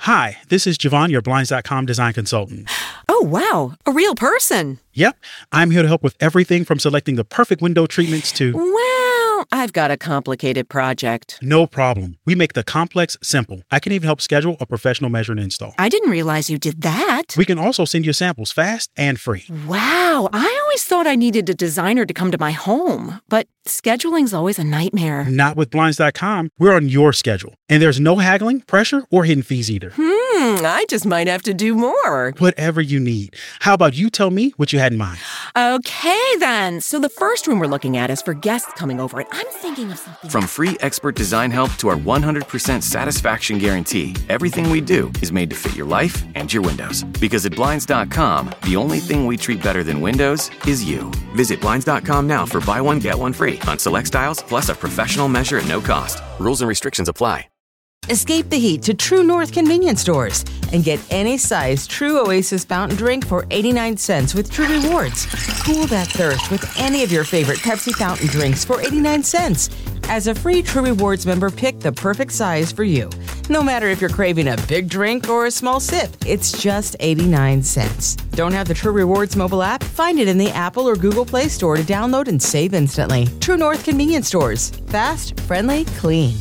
Hi, this is Javon, your Blinds.com design consultant. Oh, wow. A real person. Yep, I'm here to help with everything from selecting the perfect window treatments to... Well, I've got a complicated project. No problem. We make the complex simple. I can even help schedule a professional measure and install. I didn't realize you did that. We can also send you samples fast and free. Wow, I always thought I needed a designer to come to my home, but scheduling's always a nightmare. Not with Blinds.com. We're on your schedule. And there's no haggling, pressure, or hidden fees either. I just might have to do more. Whatever you need. How about you tell me what you had in mind? Okay, then. So the first room we're looking at is for guests coming over, and I'm thinking of something... From free expert design help to our 100% satisfaction guarantee, everything we do is made to fit your life and your windows. Because at Blinds.com, the only thing we treat better than windows is you. Visit Blinds.com now for buy one, get one free on select styles, plus a professional measure at no cost. Rules and restrictions apply. Escape the heat to True North convenience stores and get any size True Oasis fountain drink for 89 cents with True Rewards. Cool that thirst with any of your favorite Pepsi fountain drinks for 89 cents. As a free True Rewards member, pick the perfect size for you. No matter if you're craving a big drink or a small sip, it's just 89 cents. Don't have the True Rewards mobile app? Find it in the Apple or Google Play Store to download and save instantly. True North convenience stores. Fast, friendly, clean.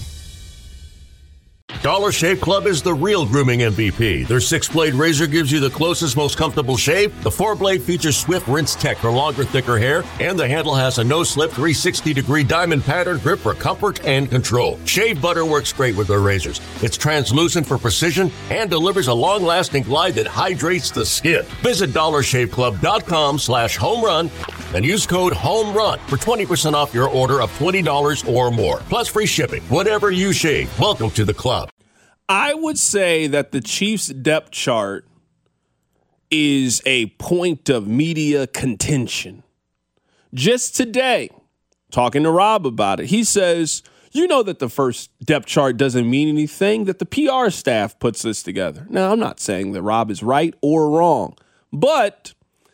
Dollar Shave Club is the real grooming MVP. Their 6-blade razor gives you the closest, most comfortable shave. The 4-blade features swift rinse tech for longer, thicker hair. And the handle has a no-slip 360-degree diamond pattern grip for comfort and control. Shave butter works great with their razors. It's translucent for precision and delivers a long-lasting glide that hydrates the skin. Visit DollarShaveClub.com/homerun and use code HOMERUN for 20% off your order of $20 or more. Plus free shipping. Whatever you shave, welcome to the club. I would say that the Chiefs' depth chart is a point of media contention. Just today, talking to Rob about it, he says, you know that the first depth chart doesn't mean anything, that the PR staff puts this together. Now, I'm not saying that Rob is right or wrong, but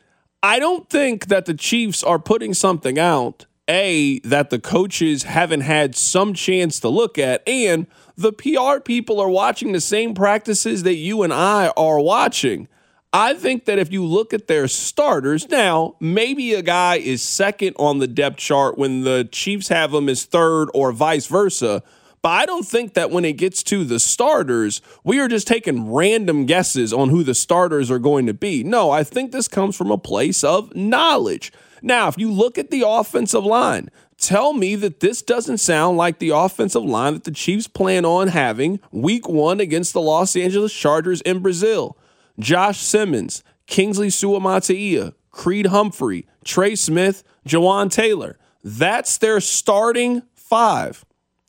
I don't think that the Chiefs are putting something out, A, that the coaches haven't had some chance to look at, and the PR people are watching the same practices that you and I are watching. I think that if you look at their starters, now, maybe a guy is second on the depth chart when the Chiefs have him as third or vice versa. But I don't think that when it gets to the starters, we are just taking random guesses on who the starters are going to be. No, I think this comes from a place of knowledge. Now, if you look at the offensive line, tell me that this doesn't sound like the offensive line that the Chiefs plan on having week 1 against the Los Angeles Chargers in Brazil. Josh Simmons, Kingsley Suamataia, Creed Humphrey, Trey Smith, Jawan Taylor. That's their starting 5.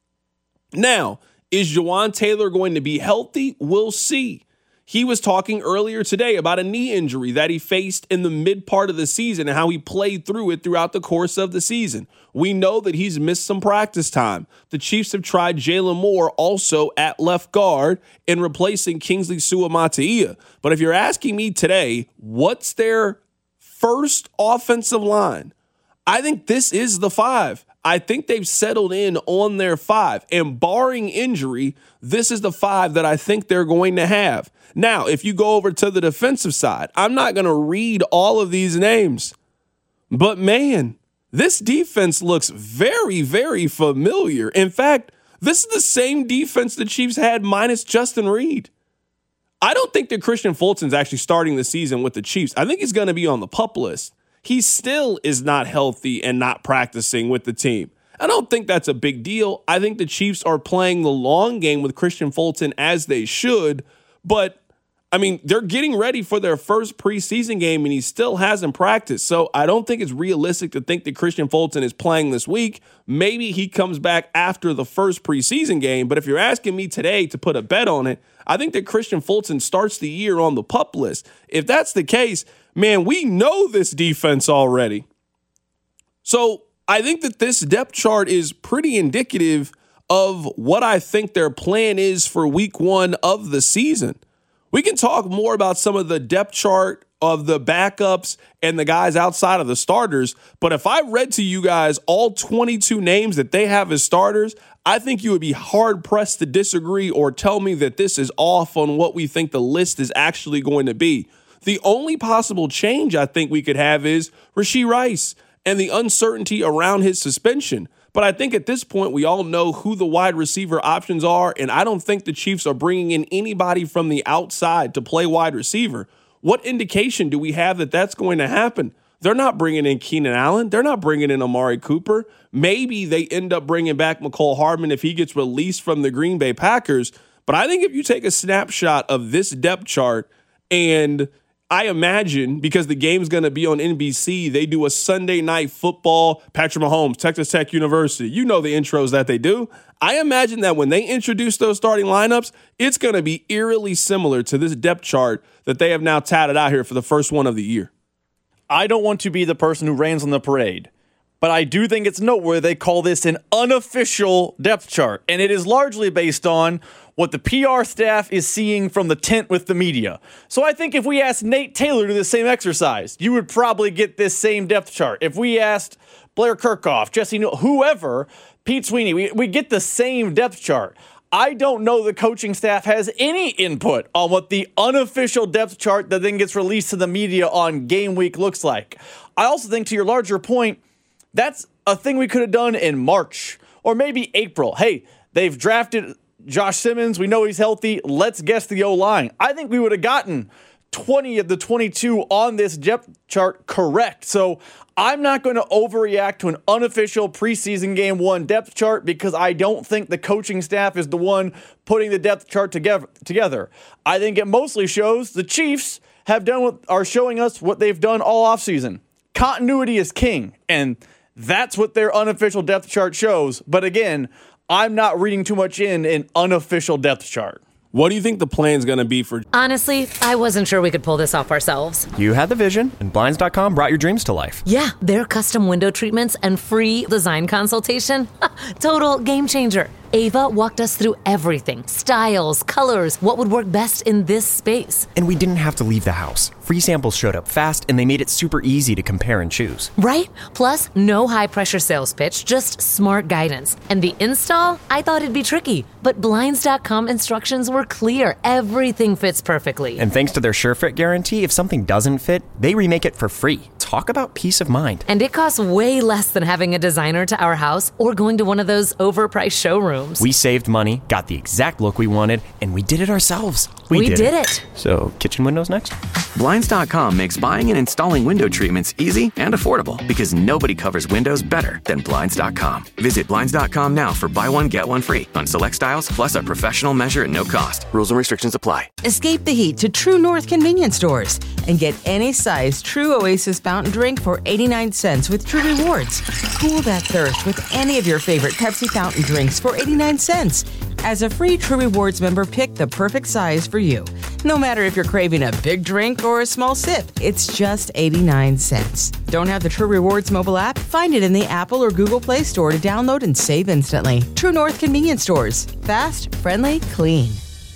Now, is Jawan Taylor going to be healthy? We'll see. He was talking earlier today about a knee injury that he faced in the mid part of the season and how he played through it throughout the course of the season. We know that he's missed some practice time. The Chiefs have tried Jalen Moore also at left guard in replacing Kingsley Suamataia. But if you're asking me today, what's their first offensive line? I think this is the 5. I think they've settled in on their 5. And barring injury, this is the 5 that I think they're going to have. Now, if you go over to the defensive side, I'm not going to read all of these names. But man, this defense looks very, very familiar. In fact, this is the same defense the Chiefs had minus Justin Reed. I don't think that Christian Fulton's actually starting the season with the Chiefs. I think he's going to be on the PUP list. He still is not healthy and not practicing with the team. I don't think that's a big deal. I think the Chiefs are playing the long game with Christian Fulton as they should. But, I mean, they're getting ready for their first preseason game and he still hasn't practiced. So I don't think it's realistic to think that Christian Fulton is playing this week. Maybe he comes back after the first preseason game. But if you're asking me today to put a bet on it, I think that Christian Fulton starts the year on the PUP list. If that's the case, man, we know this defense already. So I think that this depth chart is pretty indicative of what I think their plan is for week 1 of the season. We can talk more about some of the depth chart of the backups and the guys outside of the starters. But if I read to you guys all 22 names that they have as starters, I think you would be hard-pressed to disagree or tell me that this is off on what we think the list is actually going to be. The only possible change I think we could have is Rashee Rice and the uncertainty around his suspension. But I think at this point, we all know who the wide receiver options are, and I don't think the Chiefs are bringing in anybody from the outside to play wide receiver. What indication do we have that that's going to happen? They're not bringing in Keenan Allen. They're not bringing in Amari Cooper. Maybe they end up bringing back Mecole Hardman if he gets released from the Green Bay Packers. But I think if you take a snapshot of this depth chart, and I imagine, because the game's going to be on NBC, they do a Sunday Night Football, Patrick Mahomes, Texas Tech University. You know the intros that they do. I imagine that when they introduce those starting lineups, it's going to be eerily similar to this depth chart that they have now tatted out here for the first one of the year. I don't want to be the person who rains on the parade, but I do think it's noteworthy they call this an unofficial depth chart, and it is largely based on what the PR staff is seeing from the tent with the media. So I think if we asked Nate Taylor to do the same exercise, you would probably get this same depth chart. If we asked Blair Kirkhoff, Jesse Newell, whoever, Pete Sweeney, we get the same depth chart. I don't know the coaching staff has any input on what the unofficial depth chart that then gets released to the media on game week looks like. I also think, to your larger point, that's a thing we could have done in March or maybe April. Hey, they've drafted Josh Simmons. We know he's healthy. Let's guess the O-line. I think we would have gotten 20 of the 22 on this depth chart correct. So I'm not going to overreact to an unofficial preseason game one depth chart because I don't think the coaching staff is the one putting the depth chart together. I think it mostly shows the Chiefs are showing us what they've done all offseason. Continuity is king, and that's what their unofficial depth chart shows. But again, I'm not reading too much in an unofficial depth chart. What do you think the plan's going to be for? Honestly, I wasn't sure we could pull this off ourselves. You had the vision, and Blinds.com brought your dreams to life. Yeah, their custom window treatments and free design consultation. Total game changer. Ava walked us through everything. Styles, colors, what would work best in this space. And we didn't have to leave the house. Free samples showed up fast, and they made it super easy to compare and choose. Right? Plus, no high-pressure sales pitch, just smart guidance. And the install? I thought it'd be tricky, but Blinds.com instructions were clear. Everything fits perfectly. And thanks to their SureFit guarantee, if something doesn't fit, they remake it for free. Talk about peace of mind. And it costs way less than having a designer to our house or going to one of those overpriced showrooms. We saved money, got the exact look we wanted, and we did it ourselves. We did it. So, kitchen windows next? Blinds.com makes buying and installing window treatments easy and affordable because nobody covers windows better than Blinds.com. Visit Blinds.com now for buy one, get one free on select styles, plus a professional measure at no cost. Rules and restrictions apply. Escape the heat to True North convenience stores and get any size True Oasis fountain drink for 89 cents with True Rewards. Cool that thirst with any of your favorite Pepsi fountain drinks for 89 cents. As a free True Rewards member, pick the perfect size for you. No matter if you're craving a big drink or a small sip, it's just 89 cents. Don't have the True Rewards mobile app? Find it in the Apple or Google Play Store to download and save instantly. True North convenience stores. Fast, friendly, clean.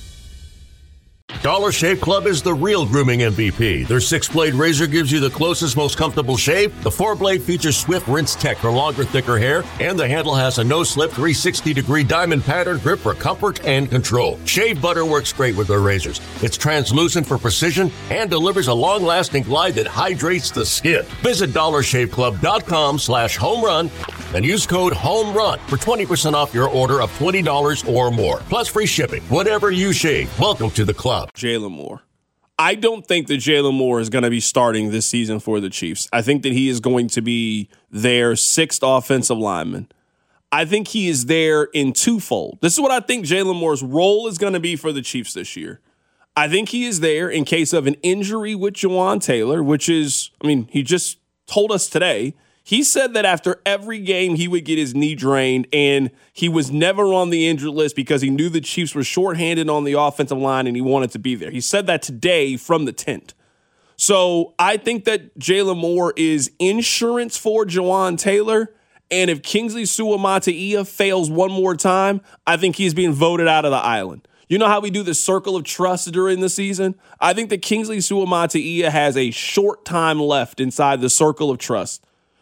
Dollar Shave Club is the real grooming MVP. Their 6-blade razor gives you the closest, most comfortable shave. The 4-blade features Swift Rinse Tech for longer, thicker hair, and the handle has a no-slip 360-degree diamond pattern grip for comfort and control. Shave butter works great with their razors. It's translucent for precision and delivers a long-lasting glide that hydrates the skin. Visit DollarShaveClub.com/homerun and use code HOMERUN for 20% off your order of $20 or more. Plus free shipping. Whatever you shave, welcome to the club. Jalen Moore. I don't think that Jalen Moore is going to be starting this season for the Chiefs. I think that he is going to be their 6th offensive lineman. I think he is there in twofold. This is what I think Jalen Moore's role is going to be for the Chiefs this year. I think he is there in case of an injury with Jawaan Taylor, which is, he just told us today. He said that after every game, he would get his knee drained, and he was never on the injured list because he knew the Chiefs were shorthanded on the offensive line and he wanted to be there. He said that today from the tent. So I think that Jalen Moore is insurance for Jawaan Taylor, and if Kingsley Suamataia fails one more time, I think he's being voted out of the island. You know how we do the circle of trust during the season? I think that Kingsley Suamataia has a short time left inside the circle of trust.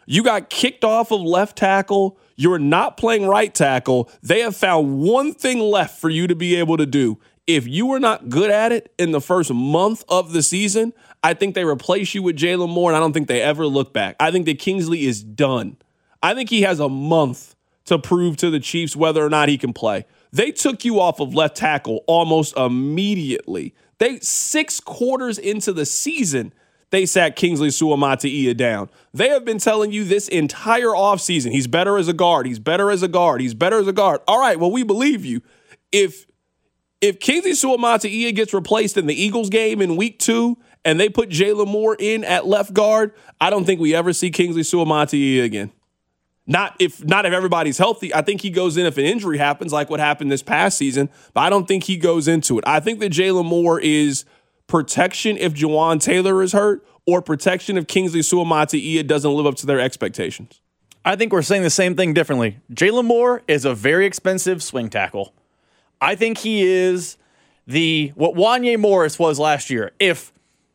You got kicked off of left tackle. You're not playing right tackle. They have found one thing left for you to be able to do. If you were not good at it in the first month of the season, I think they replace you with Jalen Moore, and I don't think they ever look back. I think that Kingsley is done. I think he has a month to prove to the Chiefs whether or not he can play. They took you off of left tackle almost immediately. 6 quarters into the season, they sat Kingsley Suamataia down. They have been telling you this entire offseason, he's better as a guard, he's better as a guard, he's better as a guard. All right, well, we believe you. If Kingsley Suamataia gets replaced in the Eagles game in week 2 and they put Jalen Moore in at left guard, I don't think we ever see Kingsley Suamataia again. Not if everybody's healthy. I think he goes in if an injury happens, like what happened this past season, but I don't think he goes into it. I think that Jalen Moore is protection if Jawan Taylor is hurt or protection if Kingsley Suamataia doesn't live up to their expectations. I think we're saying the same thing differently. Jalen Moore is a very expensive swing tackle. I think he is what Wanya Morris was last year. If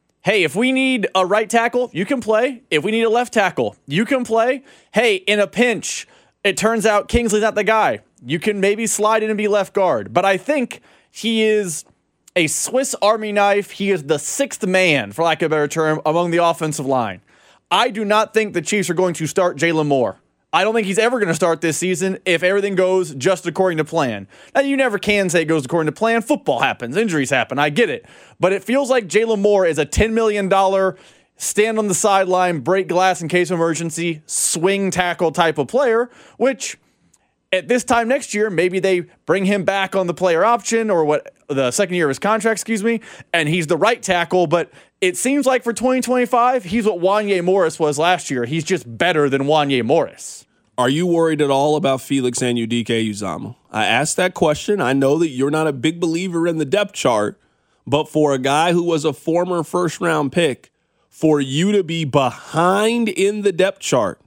we need a right tackle, you can play. If we need a left tackle, you can play. Hey, in a pinch, it turns out Kingsley's not the guy. You can maybe slide in and be left guard. But I think he is a Swiss Army knife. He is the 6th man, for lack of a better term, among the offensive line. I do not think the Chiefs are going to start Jalen Moore. I don't think he's ever going to start this season if everything goes just according to plan. Now, you never can say it goes according to plan. Football happens. Injuries happen. I get it. But it feels like Jalen Moore is a $10 million stand on the sideline, break glass in case of emergency, swing tackle type of player, which at this time next year, maybe they bring him back on the player option or the second year of his contract, and he's the right tackle. But it seems like for 2025, he's what Wanya Morris was last year. He's just better than Wanya Morris. Are you worried at all about Felix Anudike-Uzomah? I asked that question. I know that you're not a big believer in the depth chart, but for a guy who was a former first-round pick, for you to be behind in the depth chart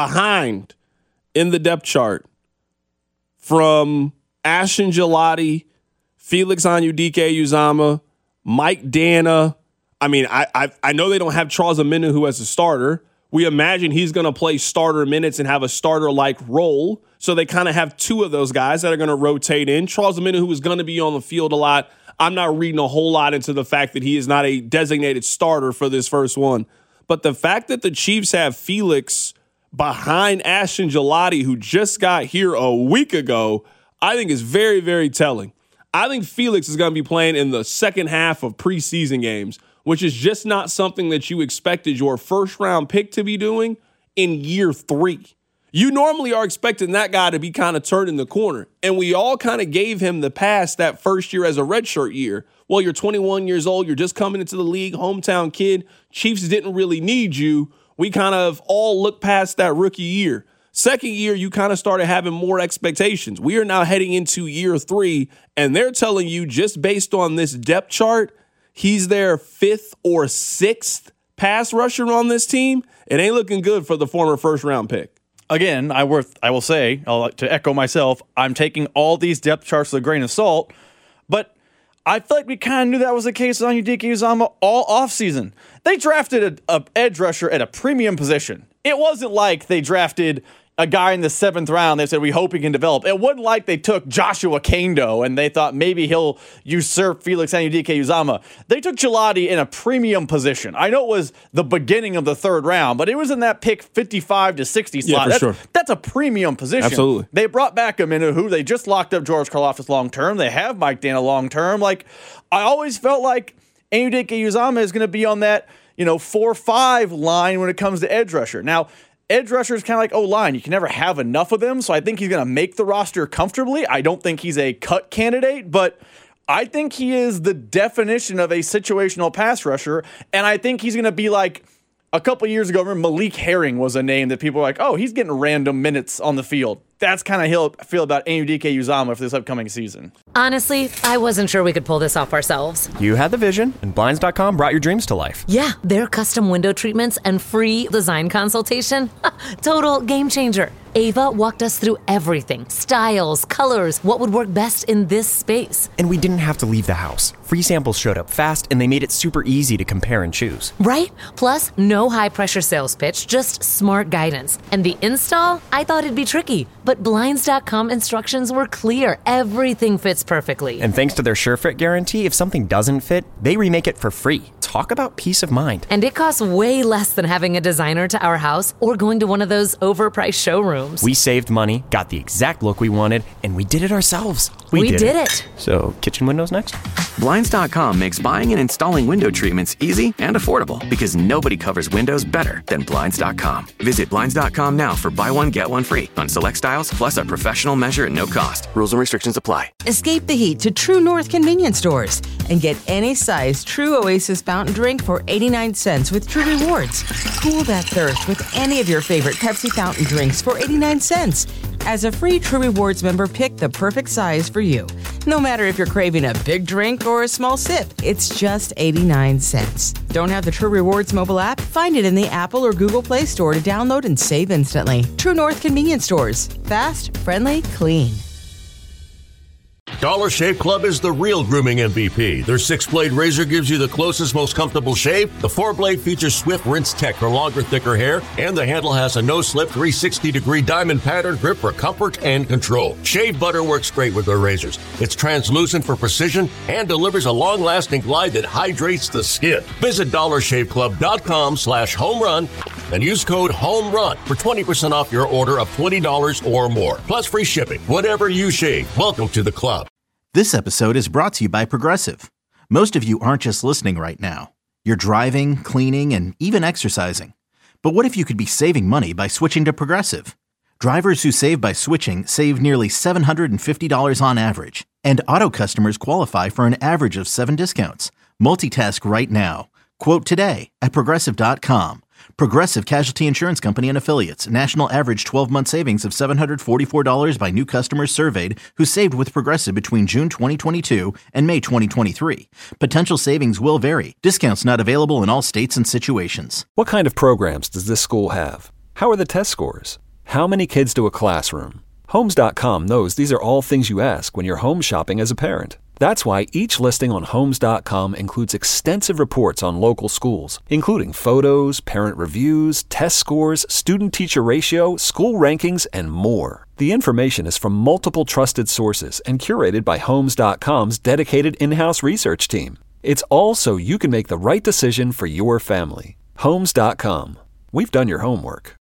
from Ashton Gillotte, Felix Anudike-Uzomah, Mike Dana. I mean, I know they don't have Charles Omenihu who as a starter. We imagine he's going to play starter minutes and have a starter-like role. So they kind of have 2 of those guys that are going to rotate in. Charles Omenihu who is going to be on the field a lot. I'm not reading a whole lot into the fact that he is not a designated starter for this first one. But the fact that the Chiefs have Felix behind Ashton Gillotte, who just got here a week ago, I think is very, very telling. I think Felix is going to be playing in the second half of preseason games, which is just not something that you expected your first-round pick to be doing in year 3. You normally are expecting that guy to be kind of turning the corner, and we all kind of gave him the pass that first year as a redshirt year. Well, you're 21 years old, you're just coming into the league, hometown kid. Chiefs didn't really need you. We kind of all looked past that rookie year. Second year, you kind of started having more expectations. We are now heading into year 3, and they're telling you just based on this depth chart, he's their 5th or 6th pass rusher on this team. It ain't looking good for the former first-round pick. Again, I will say, to echo myself, I'm taking all these depth charts with a grain of salt, but I feel like we kind of knew that was the case with Anudike-Uzomah all offseason. They drafted an edge rusher at a premium position. It wasn't like they drafted a guy in the 7th round. They said, we hope he can develop. It wasn't like they took Joshua Kando and they thought maybe he'll usurp Felix Anudike-Uzomah. They took Gillotte in a premium position. I know it was the beginning of the 3rd round, but it was in that pick 55 to 60 slot. Yeah, for sure. That's a premium position. Absolutely. They brought back Omenihu. They just locked up George Karlaftis long-term. They have Mike Dana long-term. I always felt like Anudike-Uzomah is going to be on that 4-5 line when it comes to edge rusher. Now, edge rusher is kind of like O-line. You can never have enough of them, so I think he's going to make the roster comfortably. I don't think he's a cut candidate, but I think he is the definition of a situational pass rusher, and I think he's going to be like a couple years ago. Remember Malik Herring was a name that people were like, oh, he's getting random minutes on the field. that's kind of how I feel about Enrique Uzama for this upcoming season. Honestly, I wasn't sure we could pull this off ourselves. You had the vision, and Blinds.com brought your dreams to life. Yeah, their custom window treatments and free design consultation. Total game changer. Ava walked us through everything. Styles, colors, what would work best in this space. And we didn't have to leave the house. Free samples showed up fast, and they made it super easy to compare and choose. Right? Plus, no high-pressure sales pitch, just smart guidance. And the install? I thought it'd be tricky, but Blinds.com instructions were clear. Everything fits perfectly. And thanks to their SureFit guarantee, if something doesn't fit, they remake it for free. Talk about peace of mind. And it costs way less than having a designer to our house or going to one of those overpriced showrooms. We saved money, got the exact look we wanted, and we did it ourselves. We did it. So, kitchen windows next? Blinds.com makes buying and installing window treatments easy and affordable because nobody covers windows better than Blinds.com. Visit Blinds.com now for buy one, get one free on select styles, plus a professional measure at no cost. Rules and restrictions apply. Escape the heat to True North convenience stores and get any size True Oasis fountain drink for 89 cents with True Rewards. Cool that thirst with any of your favorite Pepsi fountain drinks for 89 cents. As a free True Rewards member, pick the perfect size for you. No matter if you're craving a big drink or a small sip, it's just 89 cents. Don't have the True Rewards mobile app? Find it in the Apple or Google Play Store to download and save instantly. True North convenience stores. Fast, friendly, clean. Dollar Shave Club is the real grooming MVP. Their 6-blade razor gives you the closest, most comfortable shave. The 4-blade features swift rinse tech for longer, thicker hair, and the handle has a no-slip 360-degree diamond pattern grip for comfort and control. Shave butter works great with their razors. It's translucent for precision and delivers a long-lasting glide that hydrates the skin. Visit DollarShaveClub.com/homerun and use code HOMERUN for 20% off your order of $20 or more. Plus free shipping. Whatever you shave, welcome to the club. This episode is brought to you by Progressive. Most of you aren't just listening right now. You're driving, cleaning, and even exercising. But what if you could be saving money by switching to Progressive? Drivers who save by switching save nearly $750 on average. And auto customers qualify for an average of 7 discounts. Multitask right now. Quote today at Progressive.com. Progressive Casualty Insurance Company and Affiliates. National average 12-month savings of $744 by new customers surveyed who saved with Progressive between June 2022 and May 2023. Potential savings will vary. Discounts not available in all states and situations. What kind of programs does this school have? How are the test scores? How many kids do a classroom? Homes.com knows these are all things you ask when you're home shopping as a parent. That's why each listing on Homes.com includes extensive reports on local schools, including photos, parent reviews, test scores, student-teacher ratio, school rankings, and more. The information is from multiple trusted sources and curated by Homes.com's dedicated in-house research team. It's all so you can make the right decision for your family. Homes.com. We've done your homework.